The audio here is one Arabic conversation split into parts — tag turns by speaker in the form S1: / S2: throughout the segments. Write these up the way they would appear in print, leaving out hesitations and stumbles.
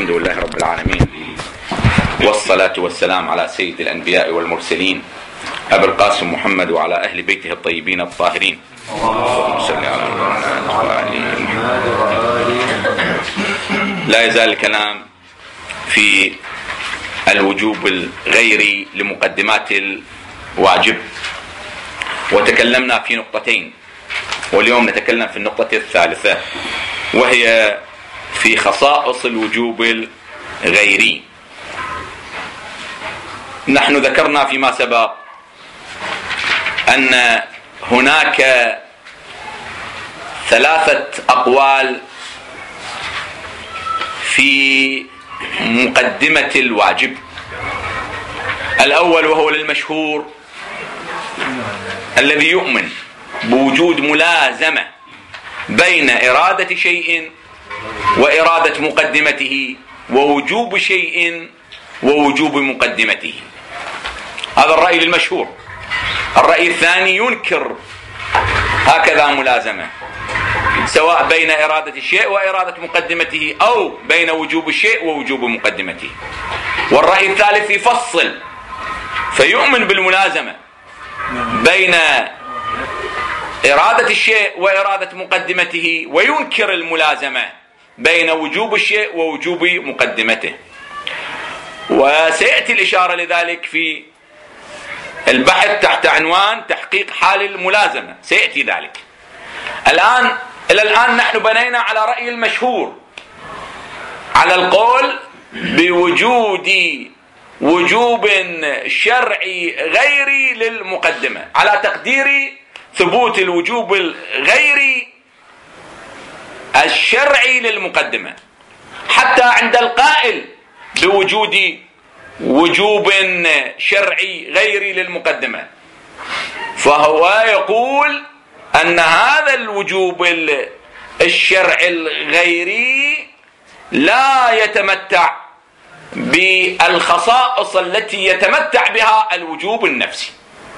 S1: الحمد لله رب العالمين، والصلاة والسلام على سيد الأنبياء والمرسلين أبي القاسم محمد وعلى أهل بيته الطيبين الطاهرين. اللهم صل على محمد. لا يزال الكلام في الوجوب الغيري لمقدمات الواجب، وتكلمنا في نقطتين، واليوم نتكلم في النقطة الثالثة، وهي في خصائص الوجوب الغيري. نحن ذكرنا فيما سبق أن هناك 3 أقوال في مقدمة الواجب. الأول وهو للمشهور الذي يؤمن بوجود ملازمة بين إرادة شيء وإرادة مقدمته، ووجوب شيء ووجوب مقدمته. هذا الرأي للمشهور. الرأي الثاني ينكر هكذا ملازمة، سواء بين إرادة الشيء وإرادة مقدمته، أو بين وجوب الشيء ووجوب مقدمته. والرأي الثالث يفصل فيؤمن بالملازمة بين إرادة الشيء وإرادة مقدمته، وينكر الملازمة بين وجوب الشيء ووجوب مقدمته. وسيأتي الإشارة لذلك في البحث تحت عنوان تحقيق حال الملازمة، سيأتي ذلك. إلى الآن نحن بنينا على رأي المشهور، على القول بوجود وجوب شرعي غيري للمقدمة، على تقدير ثبوت الوجوب الغيري الشرعي للمقدمة، حتى عند القائل بوجود وجوب شرعي غيري للمقدمة، فهو يقول أن هذا الوجوب الشرعي الغيري لا يتمتع بالخصائص التي يتمتع بها الوجوب النفسي.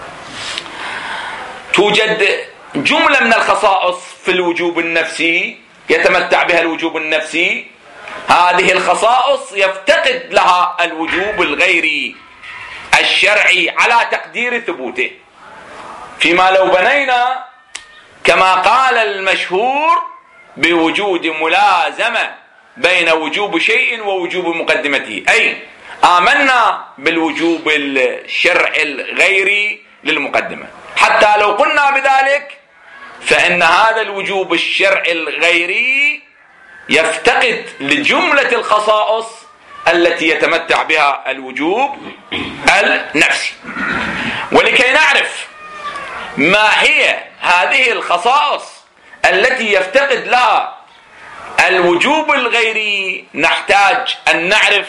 S1: توجد جملة من الخصائص في الوجوب النفسي يتمتع بها الوجوب النفسي، هذه الخصائص يفتقد لها الوجوب الغيري الشرعي على تقدير ثبوته. فيما لو بنينا كما قال المشهور بوجود ملازمة بين وجوب شيء ووجوب مقدمته، أي آمنا بالوجوب الشرعي الغيري للمقدمة. حتى لو قلنا بذلك فإن هذا الوجوب الشرعي الغيري يفتقد لجملة الخصائص التي يتمتع بها الوجوب النفسي. ولكي نعرف ما هي هذه الخصائص التي يفتقد لها الوجوب الغيري، نحتاج أن نعرف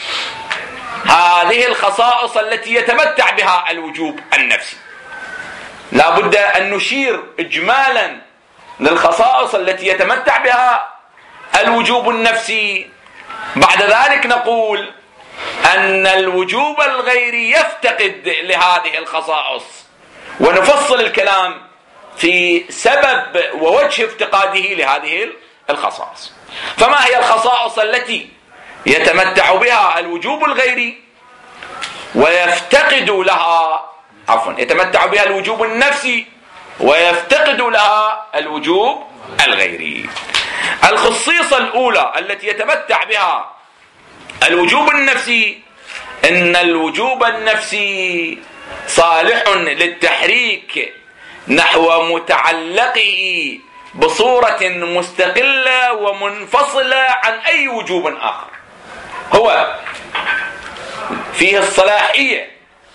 S1: هذه الخصائص التي يتمتع بها الوجوب النفسي. لا بد أن نشير إجمالا للخصائص التي يتمتع بها الوجوب النفسي، بعد ذلك نقول أن الوجوب الغيري يفتقد لهذه الخصائص، ونفصل الكلام في سبب ووجه افتقاده لهذه الخصائص. فما هي الخصائص التي يتمتع بها الوجوب الغيري ويفتقد لها، يتمتع بها الوجوب النفسي ويفتقد لها الوجوب الغيري؟ الخصيصة الأولى التي يتمتع بها الوجوب النفسي إن الوجوب النفسي صالح للتحريك نحو متعلقه بصورة مستقلة ومنفصلة عن أي وجوب آخر. هو فيه الصلاحية،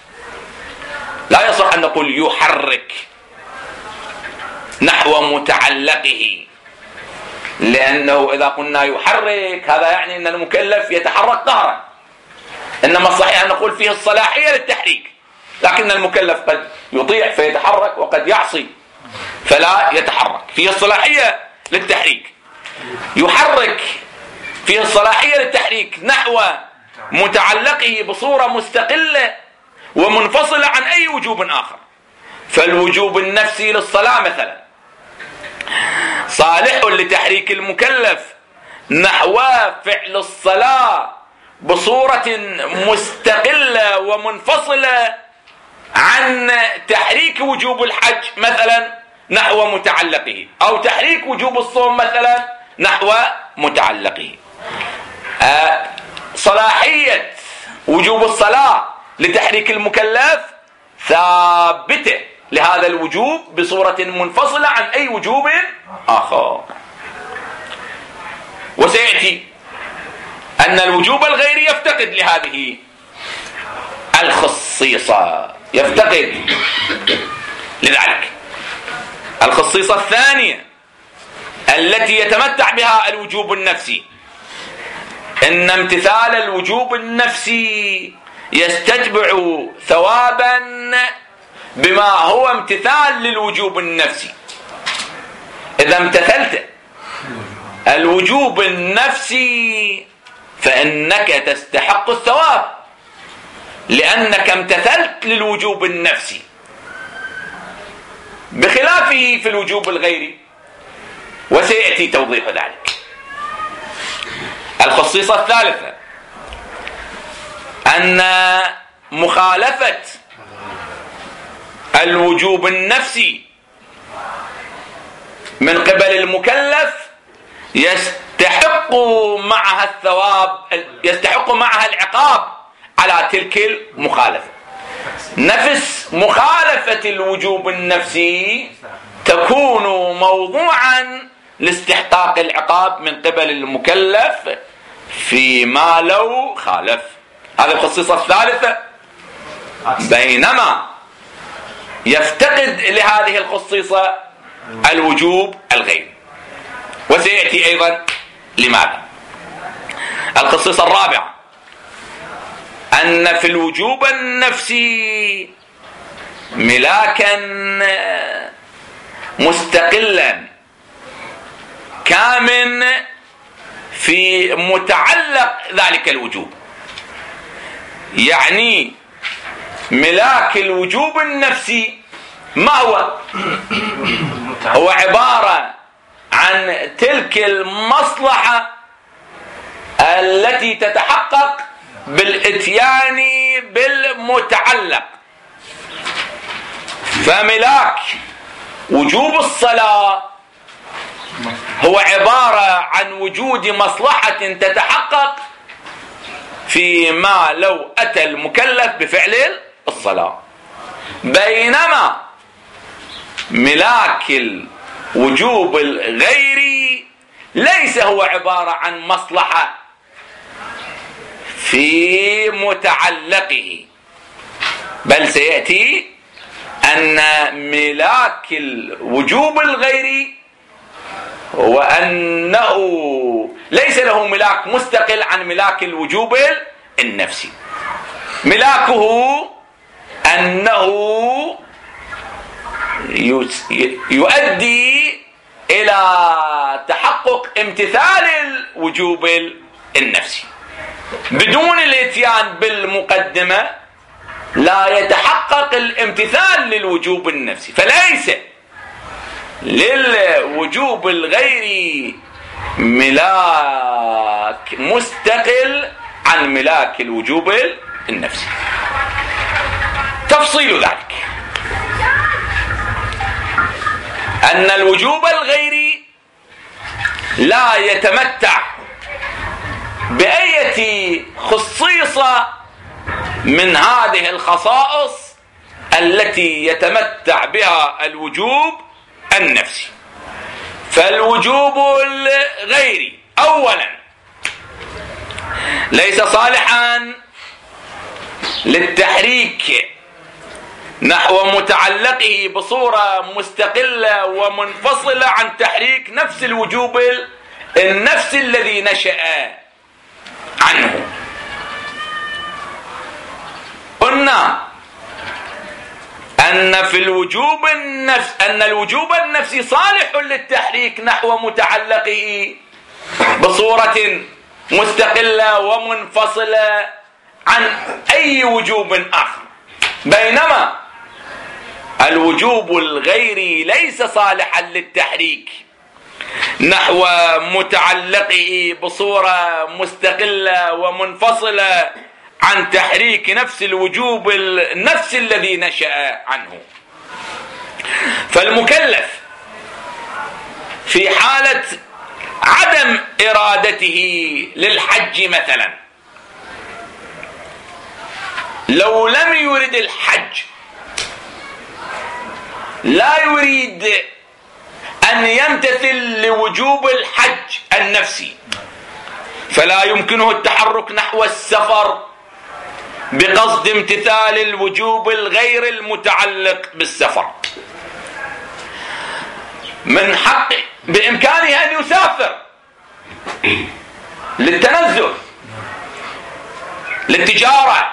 S1: لا يصح أن نقول يحرك نحو متعلقه، لأنه إذا قلنا يحرك هذا يعني أن المكلف يتحرك قهرا، إنما الصحيح أن نقول فيه الصلاحية للتحريك، لكن المكلف قد يطيع فيتحرك وقد يعصي فلا يتحرك. فيه الصلاحية للتحريك، يحرك فيه الصلاحية للتحريك نحو متعلقه بصورة مستقلة ومنفصلة عن أي وجوب آخر. فالوجوب النفسي للصلاة مثلا صالح لتحريك المكلف نحو فعل الصلاة بصورة مستقلة ومنفصلة عن تحريك وجوب الحج مثلا نحو متعلقه، أو تحريك وجوب الصوم مثلا نحو متعلقه. صلاحية وجوب الصلاة لتحريك المكلف ثابتة لهذا الوجوب بصورة منفصلة عن أي وجوب آخر. وسيأتي أن الوجوب الغيري يفتقد لهذه الخصيصة، يفتقد لذلك. الخصيصة الثانية التي يتمتع بها الوجوب النفسي إن امتثال الوجوب النفسي يستتبع ثوابا بما هو امتثال للوجوب النفسي. إذا امتثلت الوجوب النفسي فإنك تستحق الثواب لأنك امتثلت للوجوب النفسي، بخلافه في الوجوب الغيري، وسيأتي توضيح ذلك. الخصيصة الثالثة أن مخالفة الوجوب النفسي من قبل المكلف يستحق معها الثواب، يستحق معها العقاب على تلك المخالفة. نفس مخالفة الوجوب النفسي تكون موضوعا لاستحقاق العقاب من قبل المكلف فيما لو خالف. هذه الخصيصة الثالثة. بينما يفتقد لهذه الخصيصة الوجوب الغيري، وسيأتي أيضا لماذا. الخصيصة الرابعة أن في الوجوب النفسي ملاكا مستقلا كامن في متعلق ذلك الوجوب. يعني ملاك الوجوب النفسي ما هو؟ هو عبارة عن تلك المصلحة التي تتحقق بالاتيان بالمتعلق. فملاك وجوب الصلاة هو عبارة عن وجود مصلحة تتحقق فيما لو أتى المكلف بفعل الصلاة. بينما ملاك الوجوب الغيري ليس هو عبارة عن مصلحة في متعلقه، بل سيأتي أن ملاك الوجوب الغيري هو أنه ليس له ملاك مستقل عن ملاك الوجوب النفسي. ملاكه أنه يؤدي إلى تحقق امتثال الوجوب النفسي. بدون الاتيان بالمقدمة لا يتحقق الامتثال للوجوب النفسي، فليس للوجوب الغيري ملاك مستقل عن ملاك الوجوب النفسي. تفصيل ذلك أن الوجوب الغيري لا يتمتع بأية خصيصة من هذه الخصائص التي يتمتع بها الوجوب النفسي. فالوجوب الغيري أولا ليس صالحا للتحريك نحو متعلقه بصورة مستقلة ومنفصلة عن تحريك نفس الوجوب النفسي الذي نشأ عنه. قلنا أن في الوجوب الوجوب النفسي صالح للتحريك نحو متعلقه بصورة مستقلة ومنفصلة عن أي وجوب آخر. بينما الوجوب الغيري ليس صالحا للتحريك نحو متعلقه بصورة مستقلة ومنفصلة عن تحريك نفس الوجوب النفس الذي نشأ عنه. فالمكلف في حالة عدم إرادته للحج مثلا، لو لم يرد الحج، لا يريد أن يمتثل لوجوب الحج النفسي، فلا يمكنه التحرك نحو السفر بقصد امتثال الوجوب الغير المتعلق بالسفر. من حقه بإمكانه أن يسافر للتنزه، للتجارة،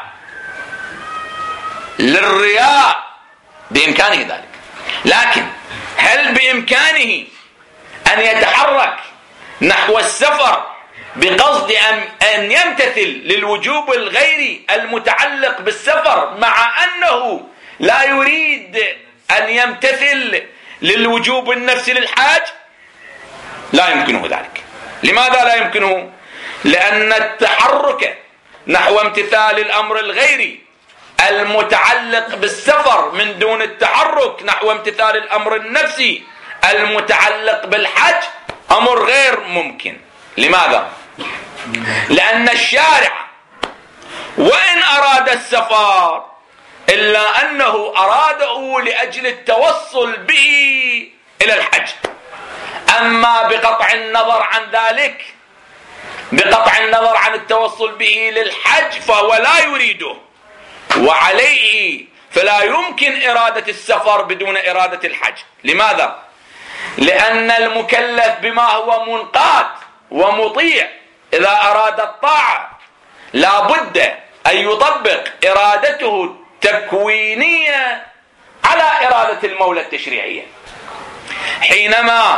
S1: للرياء، بإمكانه ذلك. لكن هل بإمكانه أن يتحرك نحو السفر بقصد أن يمتثل للوجوب الغيري المتعلق بالسفر مع أنه لا يريد أن يمتثل للوجوب النفسي للحاج؟ لا يمكنه ذلك. لماذا لا يمكنه؟ لأن التحرك نحو امتثال الأمر الغيري المتعلق بالسفر من دون التحرك نحو امتثال الأمر النفسي المتعلق بالحج أمر غير ممكن. لماذا؟ لأن الشارع وإن أراد السفر إلا أنه أراده لأجل التوصل به إلى الحج. أما بقطع النظر عن ذلك، بقطع النظر عن التوصل به للحج، فهو لا يريده، وعليه فلا يمكن إرادة السفر بدون إرادة الحج. لماذا؟ لأن المكلف بما هو منقاد ومطيع إذا أراد الطاعة لا بد أن يطبق إرادته التكوينية على إرادة المولى التشريعية. حينما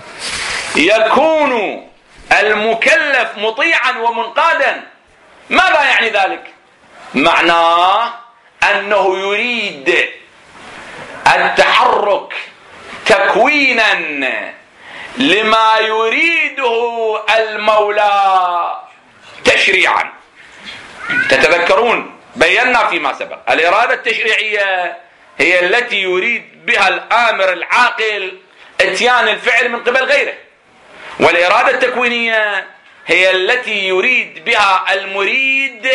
S1: يكون المكلف مطيعا ومنقادا، ماذا يعني ذلك؟ معناه أنه يريد التحرك تكوينا لما يريده المولى تشريعا. تتذكرون بينا فيما سبق الإرادة التشريعية هي التي يريد بها الآمر العاقل اتيان الفعل من قبل غيره، والإرادة التكوينية هي التي يريد بها المريد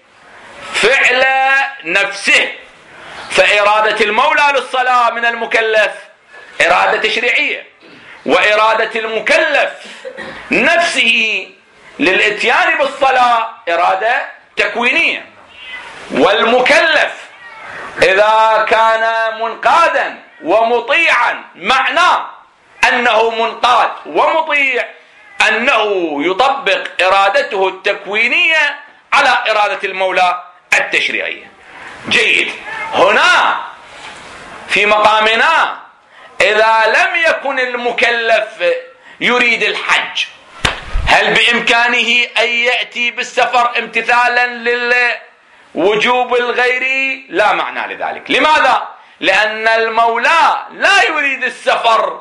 S1: فعل نفسه. فإرادة المولى للصلاة من المكلف إرادة تشريعية، وإرادة المكلف نفسه للإتيان بالصلاة إرادة تكوينية. والمكلف إذا كان منقادا ومطيعا، معناه أنه منقاد ومطيع أنه يطبق إرادته التكوينية على إرادة المولى التشريعية. جيد. هنا في مقامنا إذا لم يكن المكلف يريد الحج، هل بإمكانه أن يأتي بالسفر امتثالا للوجوب الغيري؟ لا معنى لذلك. لماذا؟ لأن المولى لا يريد السفر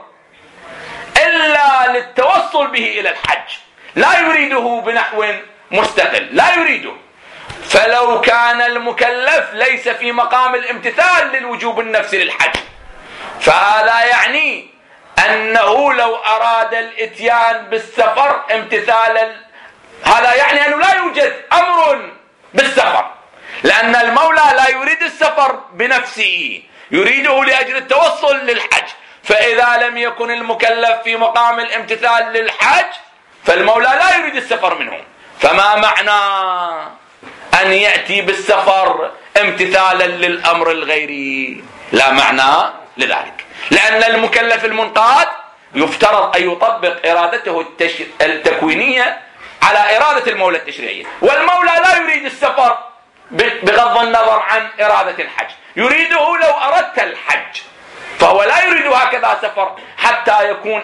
S1: إلا للتوصل به إلى الحج، لا يريده بنحو مستقل، لا يريده. فلو كان المكلف ليس في مقام الامتثال للوجوب النفسي للحج، فهذا يعني أنه لو أراد الإتيان بالسفر امتثالا، هذا يعني أنه لا يوجد أمر بالسفر، لأن المولى لا يريد السفر بنفسه، يريده لأجل التوصل للحج. فإذا لم يكن المكلف في مقام الامتثال للحج، فالمولى لا يريد السفر منه. فما معنى أن يأتي بالسفر امتثالا للأمر الغيري؟ لا معنى لذلك، لأن المكلف المنقاد يفترض أن يطبق إرادته التكوينية على إرادة المولى التشريعية، والمولى لا يريد السفر بغض النظر عن إرادة الحج، يريده لو أردت الحج، فهو لا يريد هكذا سفر حتى يكون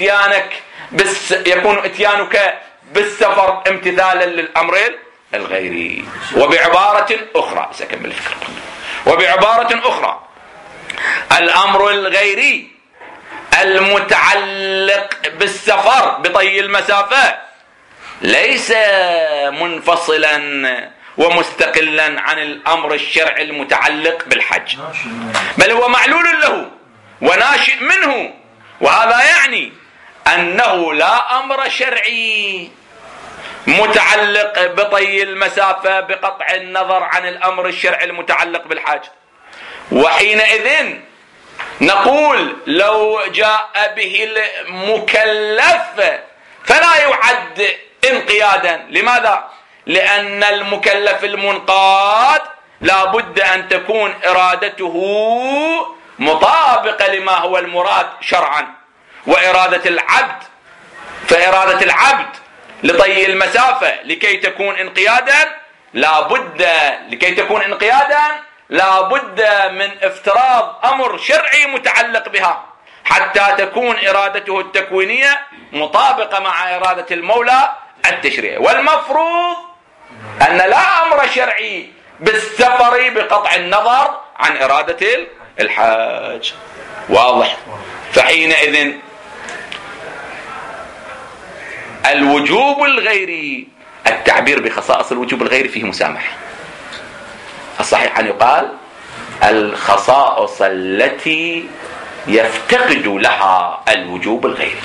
S1: اتيانك بالسفر امتثالا للأمر الغيري. وبعبارة أخرى سأكمل الفكرة، وبعبارة أخرى الأمر الغيري المتعلق بالسفر بطي المسافة ليس منفصلا ومستقلا عن الأمر الشرعي المتعلق بالحج، بل هو معلول له وناشئ منه. وهذا يعني أنه لا أمر شرعي متعلق بطي المسافة بقطع النظر عن الأمر الشرعي المتعلق بالحج. وحينئذ نقول لو جاء به المكلف فلا يعد انقيادا. لماذا؟ لأن المكلف المنقاد لا بد أن تكون إرادته مطابقة لما هو المراد شرعا. وإرادة العبد فإرادة العبد لطي المسافة لكي تكون انقيادا لا بد من افتراض أمر شرعي متعلق بها حتى تكون إرادته التكوينية مطابقة مع إرادة المولى التشريعي. والمفروض أن لا أمر شرعي بالسفر بقطع النظر عن إرادة الحاج. واضح؟ فحينئذ الوجوب الغيري، التعبير بخصائص الوجوب الغيري فيه مسامحة. الصحيح أن يقال الخصائص التي يفتقد لها الوجوب الغيري.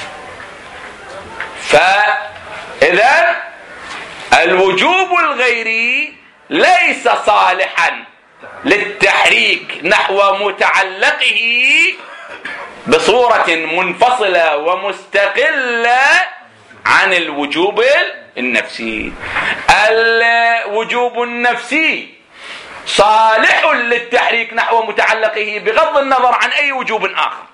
S1: فإذا الوجوب الغيري ليس صالحا للتحريك نحو متعلقه بصورة منفصلة ومستقلة عن الوجوب النفسي. الوجوب النفسي صالح للتحريك نحو متعلقه بغض النظر عن أي وجوب آخر.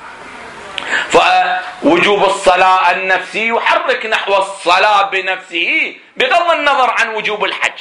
S1: فوجوب الصلاة النفسي يحرك نحو الصلاة بنفسه بغض النظر عن وجوب الحج.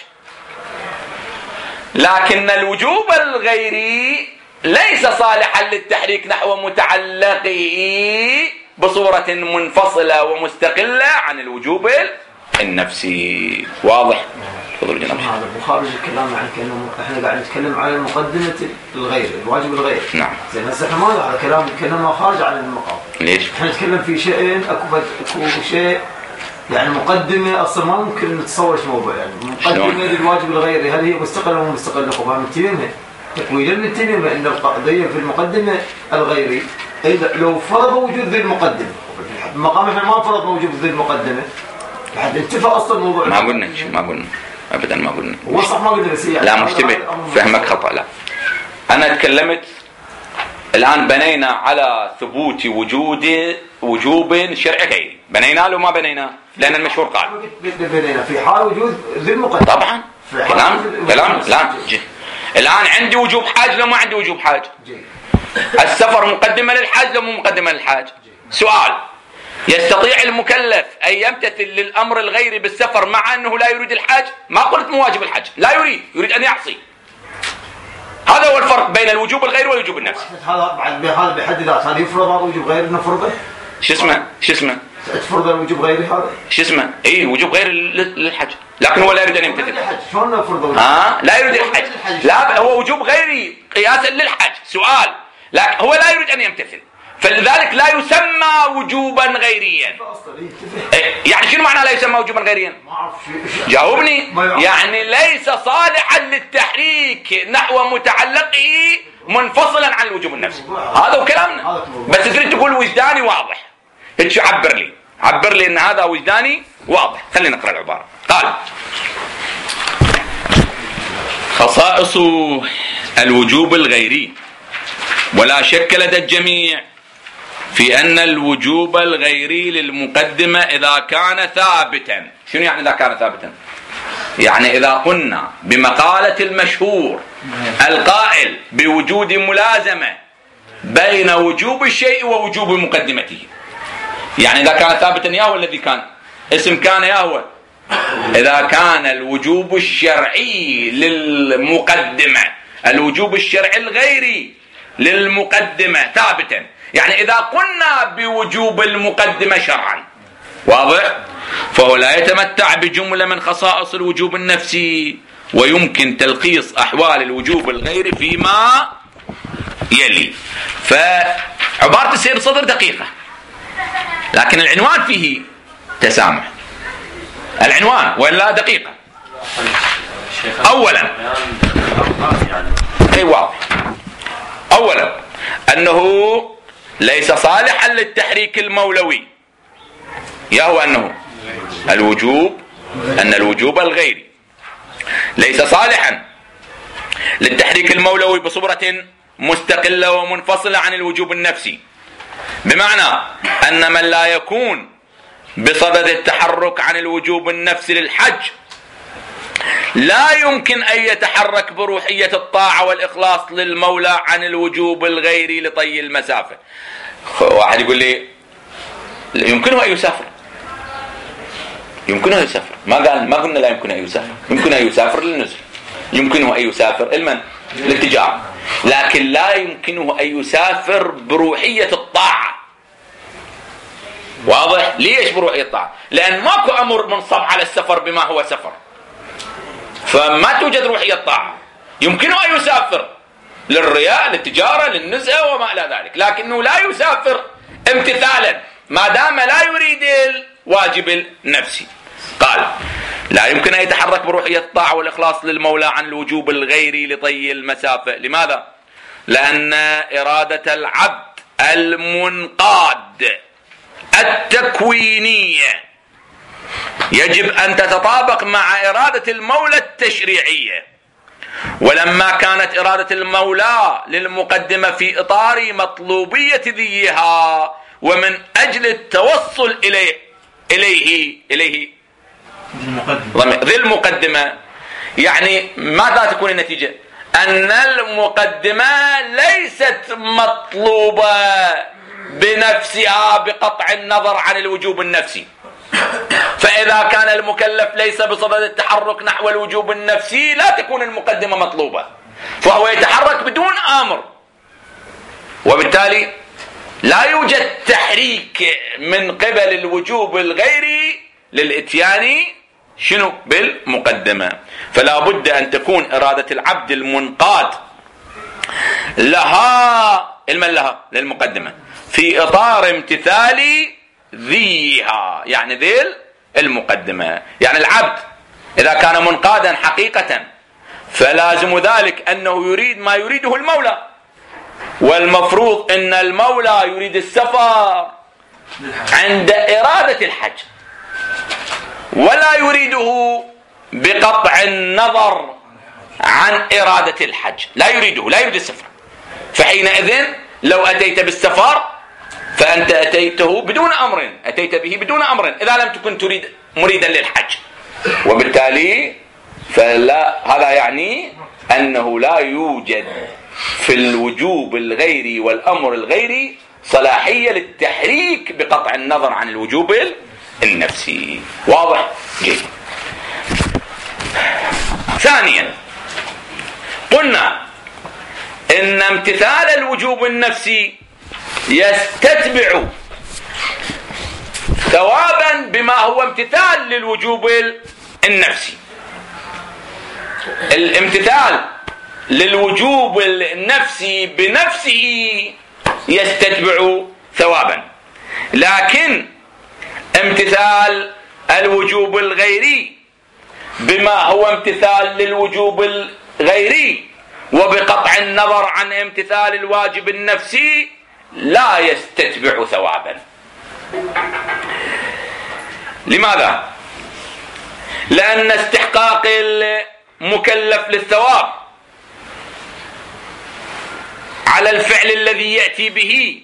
S1: لكن الوجوب الغيري ليس صالحا للتحريك نحو متعلقه بصورة منفصلة ومستقلة عن الوجوب النفسي. واضح؟ تفضل جناب.
S2: هذا مخارج الكلام عن كأنه احنا قاعد نتكلم على المقدمة الغير، الواجب الغير.
S1: نعم.
S2: زين هسه احنا ما هذا كلام كأنه خارج عن المقام.
S1: ليش؟
S2: احنا نتكلم في شيئين، اكو شيء يعني مقدمة أصلا ما ممكن نتصور ايش موضوع يعني مقدمة للواجب الغيري، هل هي مستقلة ولا مستقلة؟ فهم نتبعها تكوينا نتبعها ان القضية في المقدمة الغيري إذا لو فرض وجود ذي المقدمة المقام احنا ما فرضنا وجود ذي المقدمة لحد انتفى اصلا الموضوع.
S1: ما قلنا ابدا ما قلنا.
S2: هو صح ما قلنا بس يعني
S1: لا مشتبه فهمك خطأ. لا انا تكلمت الان بنينا على ثبوت وجوب شرعي غيري. بنينا له ما بنينا؟ لان المشهور قال
S2: بنينا في حال وجود ذي المقدمة.
S1: طبعا كلام لا الان عندي وجوب حاج لو ما عندي وجوب حاج. السفر مقدمة للحاج لو مو مقدمة للحاج. سؤال: يستطيع المكلف أن يمتثل للأمر الغيري بالسفر مع أنه لا يريد الحج؟ ما قلت مواجب الحج، لا يريد أن يعصي. هذا هو الفرق بين الوجوب الغيري والوجوب النفسي.
S2: هذا بحد ذاته هذا يفرض هذا وجوب غيري نفرضه؟
S1: شو اسمه؟
S2: تفرض الوجوب غيري هذا؟
S1: شو اسمه؟ اي وجوب غير للحج، لكن هو لا يريد أن يمتثل.
S2: شلون نفرض؟
S1: لا يريد الحج. لا هو وجوب غيري قياسا للحج. سؤال: لكن هو لا يريد أن يمتثل، فلذلك لا يسمى وجوبا غيريا. يعني شنو معنى لا يسمى وجوبا غيريا؟ جاوبني. يعني ليس صالحا للتحريك نحو متعلقه منفصلا عن الوجوب النفسي. هذا هو كلامنا. بس تريد تقول وجداني واضح، انت عبر لي ان هذا وجداني واضح. خلينا نقرا العباره. قال: خصائص الوجوب الغيري. ولا شك لدى الجميع في أن الوجوب الغيري للمقدمة إذا كان ثابتا. شنو يعني إذا كان ثابتا؟ يعني إذا قلنا بمقالة المشهور القائل بوجود ملازمة بين وجوب الشيء ووجوب مقدمته. يعني إذا كان ثابتا ياهو الذي كان اسم كان ياهو. إذا كان الوجوب الشرعي للمقدمة الوجوب الشرعي الغيري للمقدمة ثابتا، يعني إذا قلنا بوجوب المقدمة شرعا، واضح؟ فهو لا يتمتع بجملة من خصائص الوجوب النفسي، ويمكن تلخيص أحوال الوجوب الغيري فيما يلي. عبارة السير الصدر دقيقة، لكن العنوان فيه تسامح. العنوان ولا دقيقة. أولا أي واضح، أولا أنه ليس صالحا للتحريك المولوي، يهو أنه الوجوب الغيري ليس صالحا للتحريك المولوي بصورة مستقلة ومنفصلة عن الوجوب النفسي، بمعنى أن من لا يكون بصدد التحرك عن الوجوب النفسي للحج لا يمكن أن يتحرك بروحية الطاعة والإخلاص للمولى عن الوجوب الغيري لطي المسافة. واحد يقول لي يمكنه أن يسافر، يمكنه أن يسافر، ما قلنا لا يمكن أن يسافر، يمكن أن يسافر للنزل، يمكنه أن يسافر للتجارة، لكن لا يمكنه أن يسافر بروحية الطاعة. واضح؟ ليش بروحية الطاعة؟ لأن ماكو أمر منصب على السفر بما هو سفر، فما توجد روحية الطاعة. يمكنه أن يسافر للرياء، للتجارة، للنزهة وما إلى ذلك، لكنه لا يسافر امتثالا ما دام لا يريد الواجب النفسي. قال لا يمكن أن يتحرك بروحية الطاعة والإخلاص للمولى عن الوجوب الغيري لطي المسافة. لماذا؟ لأن إرادة العبد المنقاد التكوينية يجب أن تتطابق مع إرادة المولى التشريعية، ولما كانت إرادة المولى للمقدمة في إطار مطلوبية ذيها ومن أجل التوصل إليه ذي المقدمة، يعني ماذا تكون النتيجة؟ أن المقدمة ليست مطلوبة بنفسها بقطع النظر عن الوجوب النفسي، فإذا كان المكلف ليس بصدد التحرك نحو الوجوب النفسي لا تكون المقدمة مطلوبة، فهو يتحرك بدون آمر، وبالتالي لا يوجد تحريك من قبل الوجوب الغيري للإتيان بالمقدمة. فلا بد أن تكون إرادة العبد المنقاد لها للمقدمة في إطار امتثال ذيها، يعني ذيل المقدمة. يعني العبد إذا كان منقادا حقيقة فلازم ذلك أنه يريد ما يريده المولى، والمفروض أن المولى يريد السفر عند إرادة الحج ولا يريده بقطع النظر عن إرادة الحج، لا يريد السفر. فحينئذ لو أتيت بالسفر فأنت أتيته بدون أمر، أتيت به بدون أمر إذا لم تكن تريد مريدا للحج، وبالتالي هذا يعني أنه لا يوجد في الوجوب الغيري والأمر الغيري صلاحية للتحريك بقطع النظر عن الوجوب النفسي. واضح؟ جيد. ثانيا قلنا إن امتثال الوجوب النفسي يستتبع ثوابا بما هو امتثال للوجوب النفسي. الامتثال للوجوب النفسي بنفسه يستتبع ثوابا، لكن امتثال الوجوب الغيري بما هو امتثال للوجوب الغيري وبقطع النظر عن امتثال الواجب النفسي لا يستتبع ثوابا. لماذا؟ لأن استحقاق المكلف للثواب على الفعل الذي يأتي به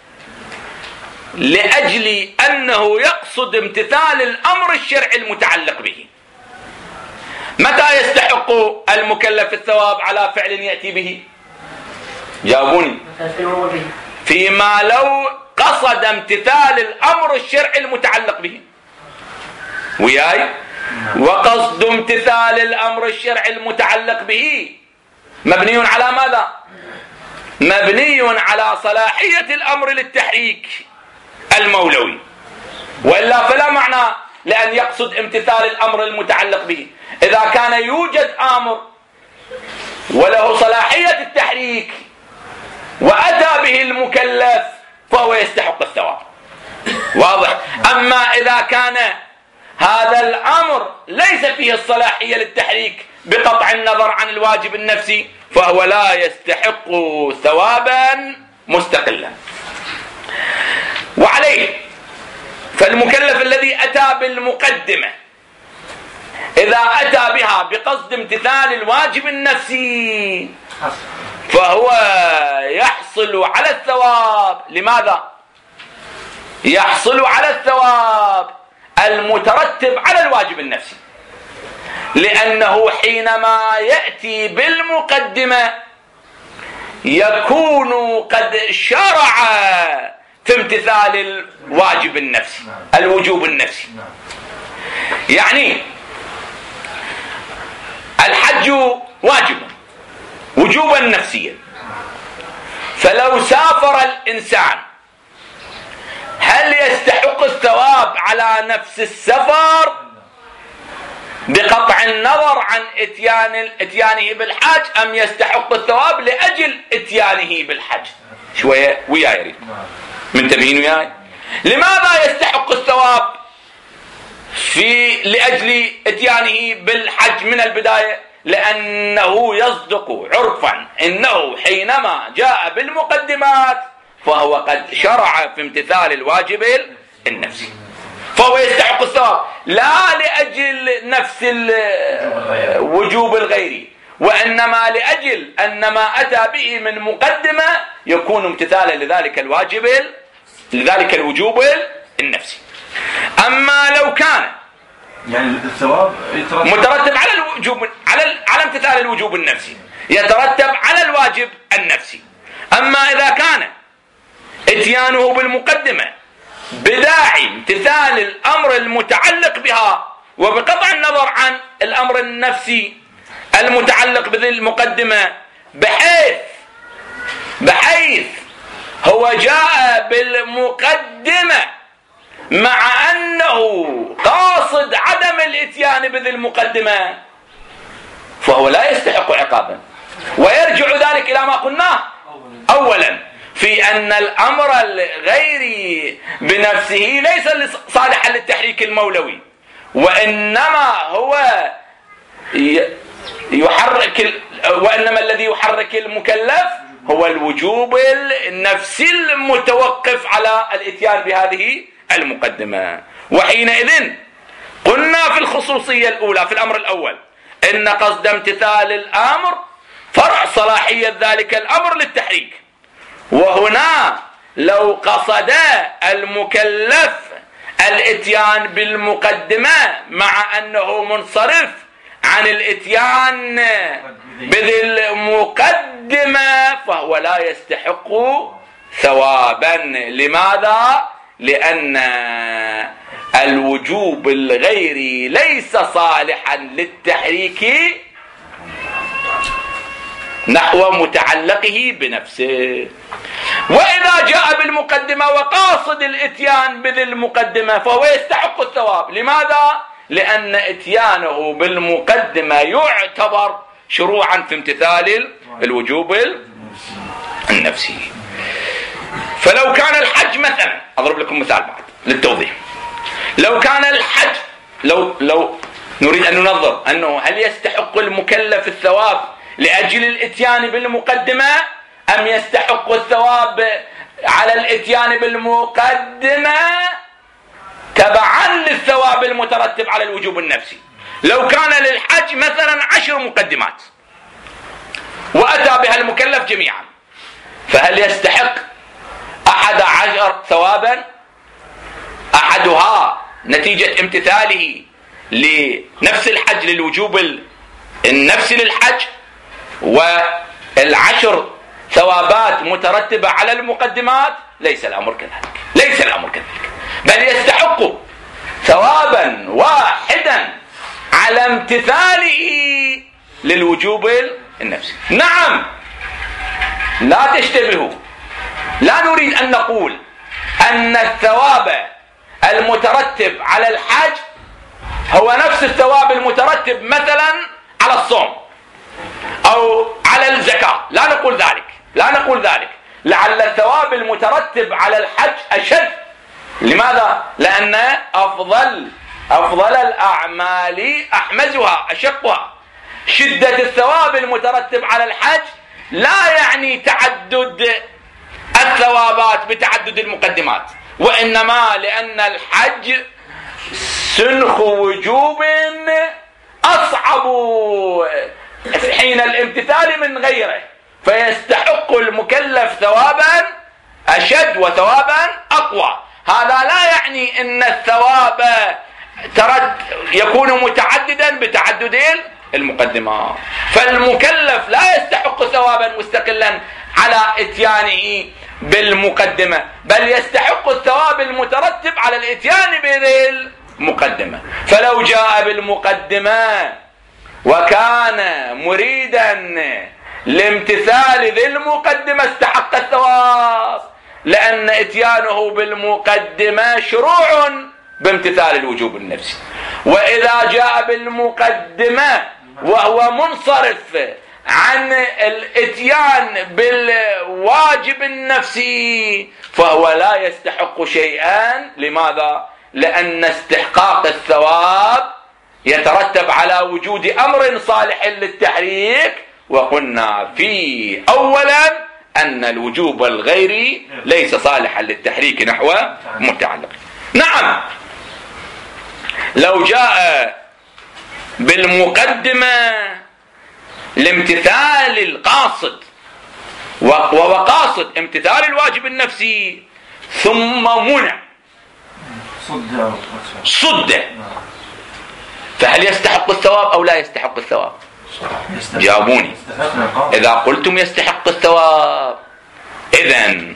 S1: لأجل أنه يقصد امتثال الأمر الشرعي المتعلق به. متى يستحق المكلف الثواب على فعل يأتي به؟ جاوبوني. فيما لو قصد امتثال الأمر الشرعي المتعلق به. وياي؟ وقصد امتثال الأمر الشرعي المتعلق به مبني على ماذا؟ مبني على صلاحية الأمر للتحريك المولوي، وإلا فلا معنى لأن يقصد امتثال الأمر المتعلق به. إذا كان يوجد أمر وله صلاحية التحريك وأتى به المكلف فهو يستحق الثواب. واضح؟ أما إذا كان هذا الأمر ليس فيه الصلاحية للتحريك بقطع النظر عن الواجب النفسي فهو لا يستحق ثوابا مستقلا. وعليه فالمكلف الذي أتى بالمقدمة إذا أتى بها بقصد امتثال الواجب النفسي فهو يحصل على الثواب. لماذا؟ يحصل على الثواب المترتب على الواجب النفسي، لأنه حينما يأتي بالمقدمة يكون قد شرع في امتثال الواجب النفسي، الوجوب النفسي. يعني الحج واجب وجوبا نفسيا، فلو سافر الإنسان هل يستحق الثواب على نفس السفر بقطع النظر عن اتيانه بالحج، أم يستحق الثواب لأجل اتيانه بالحج؟ شوية وياي يريد منتبهين وياي. لماذا يستحق الثواب لأجل اتيانه بالحج من البداية؟ لأنه يصدق عرفا إنه حينما جاء بالمقدمات فهو قد شرع في امتثال الواجب النفسي، فهو يستحق الثواب لا لأجل نفس الوجوب الغيري، وإنما لأجل أن ما أتى به من مقدمة يكون امتثالا لذلك الوجوب النفسي. أما لو كان
S3: يعني الثواب
S1: مترتب على الوجوب على امتثال الوجوب النفسي يترتب على الواجب النفسي. أما إذا كان اتيانه بالمقدمة بداعي امتثال الأمر المتعلق بها وبقطع النظر عن الأمر النفسي المتعلق بذي المقدمة، بحيث هو جاء بالمقدمة مع أنه قاصد عدم الاتيان بذي المقدمة، فهو لا يستحق عقابا. ويرجع ذلك إلى ما قلناه أولا في أن الأمر الغيري بنفسه ليس صالحا للتحريك المولوي، وإنما وإنما الذي يحرك المكلف هو الوجوب النفسي المتوقف على الاتيان بهذه المقدمة. وحينئذ قلنا في الخصوصية الأولى في الأمر الأول إن قصد امتثال الأمر فرع صلاحية ذلك الأمر للتحريك، وهنا لو قصد المكلف الاتيان بالمقدمة مع أنه منصرف عن الاتيان بذي المقدمة فهو لا يستحق ثوابا. لماذا؟ لأن الوجوب الغيري ليس صالحا للتحريك نحو متعلقه بنفسه. وإذا جاء بالمقدمة وقاصد الاتيان بذي المقدمة فهو يستحق الثواب. لماذا؟ لأن اتيانه بالمقدمة يعتبر شروعا في امتثال الوجوب النفسي. فلو كان الحج مثلا، أضرب لكم مثال بعد للتوضيح. لو كان الحج لو نريد أن ننظر أنه هل يستحق المكلف الثواب لأجل الاتيان بالمقدمة أم يستحق الثواب على الاتيان بالمقدمة تبعا للثواب المترتب على الوجوب النفسي. لو كان للحج مثلا 10 مقدمات وأتى بها المكلف جميعا، فهل يستحق 11 ثوابا؟ أحدها نتيجة امتثاله لنفس الحج للوجوب النفسي للحج، وال10 ثوابات مترتبة على المقدمات. ليس الأمر كذلك، بل يستحق ثوابا واحدا على امتثاله للوجوب النفسي. نعم، لا تشتبهوا، لا نريد أن نقول أن الثواب المترتب على الحج هو نفس الثواب المترتب مثلا على الصوم أو على الزكاة. لا نقول ذلك، لعل الثواب المترتب على الحج أشد. لماذا؟ لأن أفضل الأعمال أحمزها أشقها. شدة الثواب المترتب على الحج لا يعني تعدد الثوابات بتعدد المقدمات، وإنما لأن الحج سنخ وجوب أصعب حين الامتثال من غيره، فيستحق المكلف ثوابا أشد وثوابا أقوى. هذا لا يعني أن الثواب يكون متعددا بتعدد المقدمات، فالمكلف لا يستحق ثوابا مستقلا على اتيانه بالمقدمة، بل يستحق الثواب المترتب على الاتيان بالمقدمة. فلو جاء بالمقدمة وكان مريدا لامتثال ذي المقدمة استحق الثواب، لأن اتيانه بالمقدمة شروع بامتثال الوجوب النفسي. وإذا جاء بالمقدمة وهو منصرف عن الاتيان بالواجب النفسي فهو لا يستحق شيئا. لماذا؟ لأن استحقاق الثواب يترتب على وجود أمر صالح للتحريك، وقلنا في أولا أن الوجوب الغيري ليس صالحا للتحريك نحو متعلق. نعم، لو جاء بالمقدمة لامتثال القاصد وهو قاصد امتثال الواجب النفسي ثم منع صد، فهل يستحق الثواب أو لا يستحق الثواب؟ جاوبوني. إذا قلتم يستحق الثواب إذن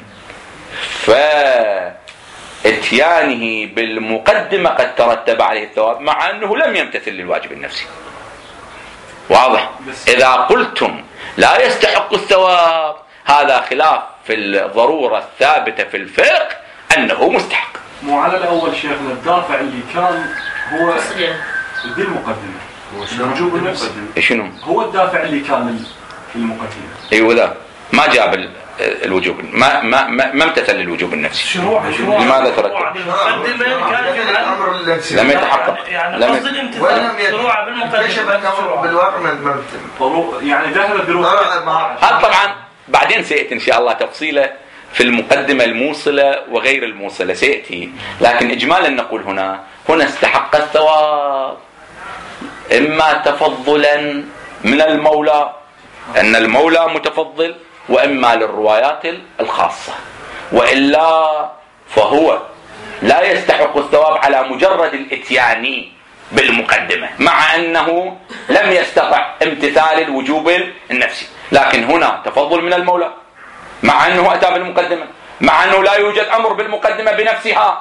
S1: فاتيانه بالمقدمة قد ترتب عليه الثواب مع أنه لم يمتثل للواجب النفسي. واضح؟ إذا قلتم لا يستحق الثواب هذا خلاف في الضرورة الثابتة في الفقه أنه مستحق.
S3: مو على الأول شيخنا الدافع اللي كان هو ذي المقدمة الوجوب النفسي.
S1: شنو
S3: هو الدافع اللي كان في المقدمة؟
S1: ايوه ذا ما جاب الوجوب، ما امتثل للوجوب النفسي.
S3: شروع
S1: لماذا ترتب؟ لم يتحقق
S4: يعني قصد الامتثال شروع بالمقدمة
S3: بالواقع يعني ذهب بروح.
S1: طبعا بعدين سيأتي ان شاء الله تفصيله في المقدمة الموصلة وغير الموصلة سيأتي، لكن إجمالا نقول هنا استحق الثواب إما تفضلا من المولى أن المولى متفضل، وإما للروايات الخاصة، وإلا فهو لا يستحق الثواب على مجرد الاتيان بالمقدمة مع أنه لم يستطع امتثال الوجوب النفسي. لكن هنا تفضل من المولى مع أنه أتى بالمقدمة، مع أنه لا يوجد أمر بالمقدمة بنفسها،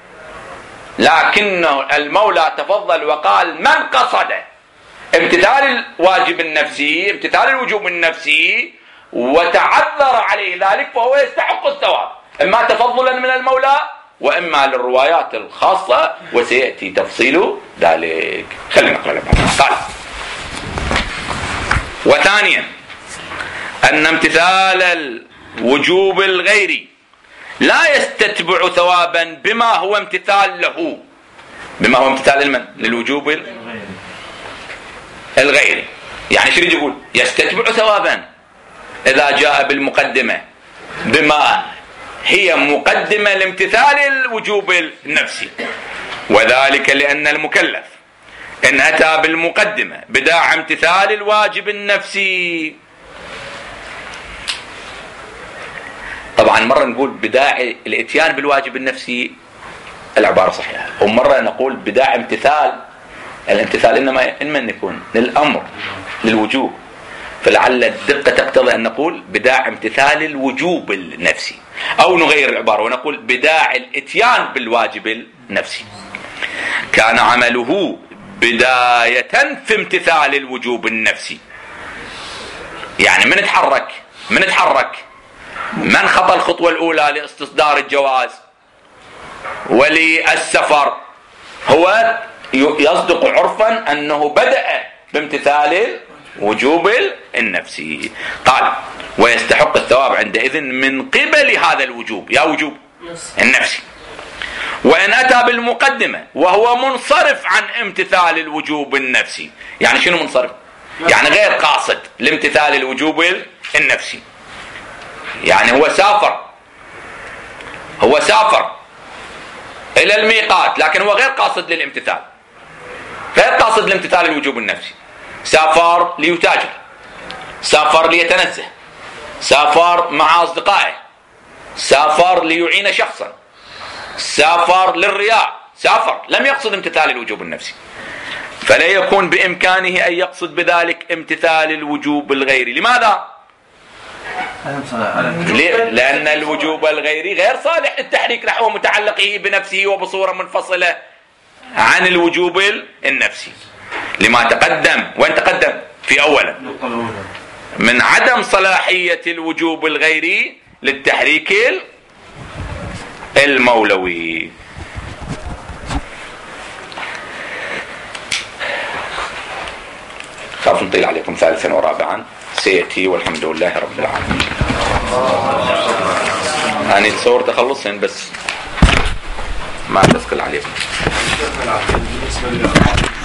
S1: لكن المولى تفضل وقال من قصد امتثال الواجب النفسي امتثال الوجوب النفسي وتعذر عليه ذلك فهو يستحق الثواب، إما تفضلا من المولى وإما للروايات الخاصة، وسيأتي تفصيل ذلك. خلينا نقرأ قال: وثانيا أن امتثال الوجوب الغيري لا يستتبع ثوابا بما هو امتثال له. بما هو امتثال المن للوجوب الغيري، يعني شو يقول؟ يستتبع ثوابا إذا جاء بالمقدمة بما هي مقدمة لامتثال الوجوب النفسي، وذلك لأن المكلف إن أتى بالمقدمة بداعي امتثال الواجب النفسي. طبعا مرة نقول بداعي الاتيان بالواجب النفسي العبارة صحيحة، ومرة نقول بداعي الامتثال إنما يكون للأمر للوجوب، فلعل الدقة تقتضي أن نقول بداعي امتثال الوجوب النفسي، أو نغير العبارة ونقول بداعي الاتيان بالواجب النفسي. كان عمله بداية في امتثال الوجوب النفسي، يعني من تحرك من خطى الخطوة الأولى لاستصدار الجواز وللسفر هو يصدق عرفا أنه بدأ بامتثال وجوب النفسي. قال: ويستحق الثواب عندئذ من قبل هذا الوجوب، يا وجوب النفسي. وإن أتى بالمقدمة وهو منصرف عن امتثال الوجوب النفسي، يعني شنو منصرف؟ يعني غير قاصد لامتثال الوجوب النفسي، يعني هو سافر إلى الميقات لكن هو غير قاصد للامتثال، غير قاصد لامتثال الوجوب النفسي. سافر ليتاجر، سافر ليتنزه، سافر مع أصدقائه، سافر ليعين شخصا، سافر للرياء، سافر لم يقصد امتثال الوجوب النفسي، فلا يكون بإمكانه أن يقصد بذلك امتثال الوجوب الغيري. لماذا؟ لأن الوجوب الغيري غير صالح للتحريك نحو متعلقه بنفسه وبصورة منفصلة عن الوجوب النفسي، لما تقدم. وين تقدم؟ في أولا من عدم صلاحية الوجوب الغيري للتحريك المولوي. خاف نطيل عليكم ثالثا ورابعا، سيأتي والحمد لله رب العالمين. أنا تصور تخلصين بس ما تثقل عليكم.